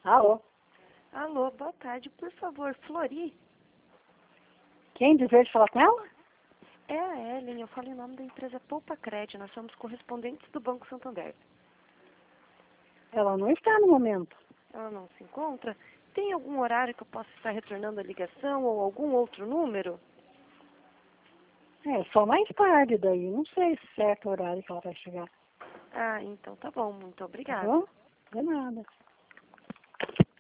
Alô? Alô, boa tarde. Por favor, Flori? Quem deseja falar com ela? É a Ellen, eu falo em nome da empresa Poupa Cred. Nós somos correspondentes do Banco Santander. Ela não está no momento. Ela não se encontra? Tem algum horário que eu possa estar retornando a ligação ou algum outro número? É, só mais tarde daí. Não sei certo o horário que ela vai chegar. Ah, então tá bom. Muito Tá obrigada. bom? De nada.